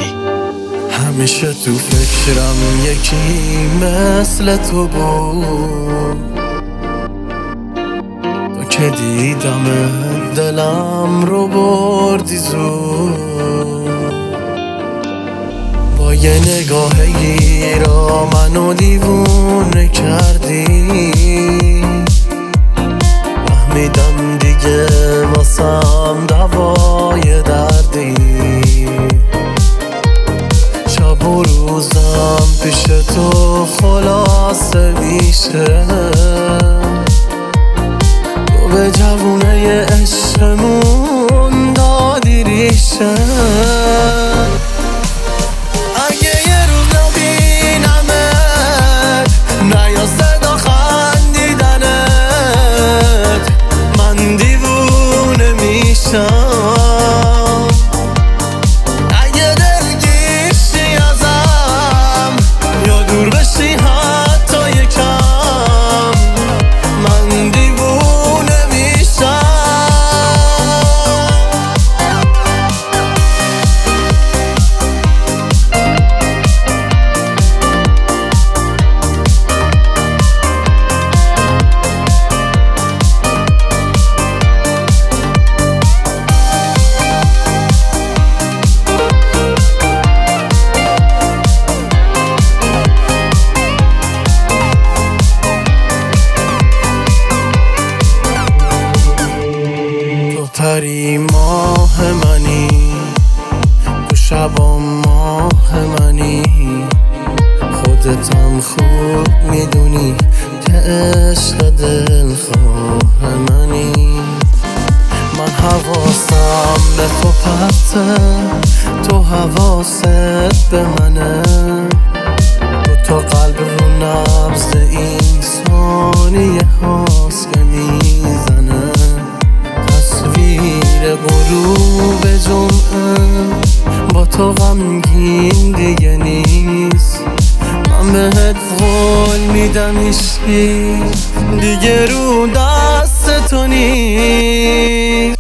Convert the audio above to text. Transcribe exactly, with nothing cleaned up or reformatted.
محمودی. همیشه تو فکرم یکی مثل تو بود، تو که دیدم دلم رو بردی زود. با یه نگاه گیرا منو دیوونه کردی، فهمیدم دیگه واسم دوای دردی. شب و روزم پیش تو خلاصه میشه، تو به جوونه عشقمون دادی ریشه. اگه یه روز نبینمت نیا صدا خندیدنت، من دیوونه میشم. اگه دلگیشی ازم یا دور بشی حتی یکم، من دیوونه میشم. پری ماه منی، تو شبا ماه منی، خودتم خوب میدونی که عشق دلخواه منی. من حواسم به تو پرته، تو حواست به منه، دو تا قلب رو نبض این ثانیه هاست که میزنه. تصویر غروب جمعه با تو غمگین دیگه نیست. من بهت قول میدم عشقی دیگه رو دست تو نیست.